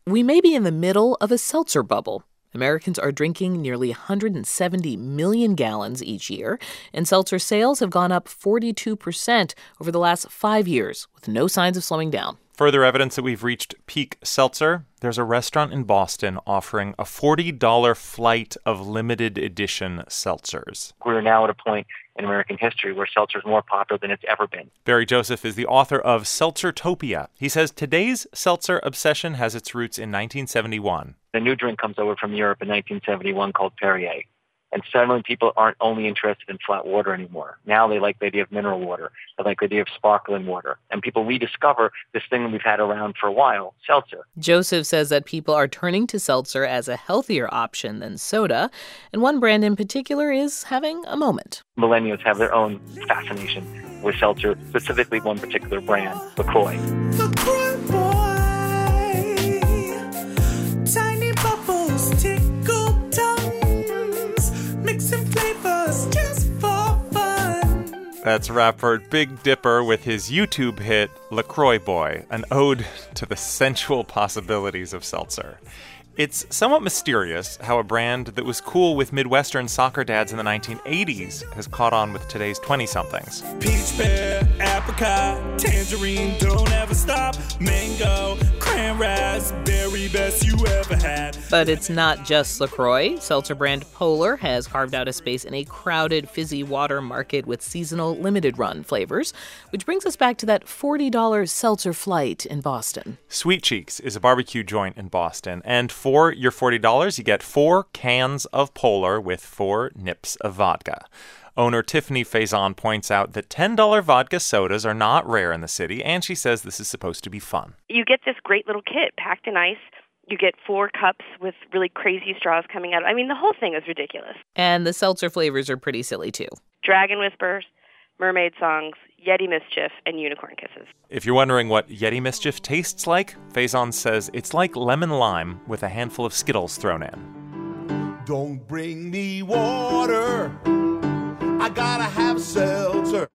We may be in the middle of a seltzer bubble. Americans are drinking nearly 170 million gallons each year, and seltzer sales have gone up 42% over the last 5 years, with no signs of slowing down. Further evidence that we've reached peak seltzer. There's a restaurant in Boston offering a $40 flight of limited edition seltzers. We're now at a point in American history where seltzer is more popular than it's ever been. Barry Joseph is the author of Seltzertopia. He says today's seltzer obsession has its roots in 1971. The new drink comes over from Europe in 1971 called Perrier. And suddenly people aren't only interested in flat water anymore. Now they like the idea of mineral water. They like the idea of sparkling water. And people rediscover this thing that we've had around for a while, seltzer. Joseph says that people are turning to seltzer as a healthier option than soda. And one brand in particular is having a moment. Millennials have their own fascination with seltzer, specifically one particular brand, LaCroix. LaCroix boy, tiny bubbles tickle tongues, mixing flavors just for fun. That's rapper Big Dipper with his YouTube hit, LaCroix Boy, an ode to the sensual possibilities of seltzer. It's somewhat mysterious how a brand that was cool with Midwestern soccer dads in the 1980s has caught on with today's 20-somethings. Peach, pear, apricot, tangerine, don't ever stop, mango, cran raspberry, best you ever had. But it's not just LaCroix. Seltzer brand Polar has carved out a space in a crowded fizzy water market with seasonal limited run flavors, which brings us back to that $40 seltzer flight in Boston. Sweet Cheeks is a barbecue joint in Boston, and for your $40, you get 4 cans of Polar with 4 nips of vodka. Owner Tiffany Faison points out that $10 vodka sodas are not rare in the city, and she says this is supposed to be fun. You get this great little kit packed in ice. You get 4 cups with really crazy straws coming out. I mean, the whole thing is ridiculous. And the seltzer flavors are pretty silly, too. Dragon Whispers, Mermaid Songs, Yeti Mischief, and Unicorn Kisses. If you're wondering what Yeti Mischief tastes like, Faison says it's like lemon lime with a handful of Skittles thrown in. Don't bring me water, I gotta have seltzer.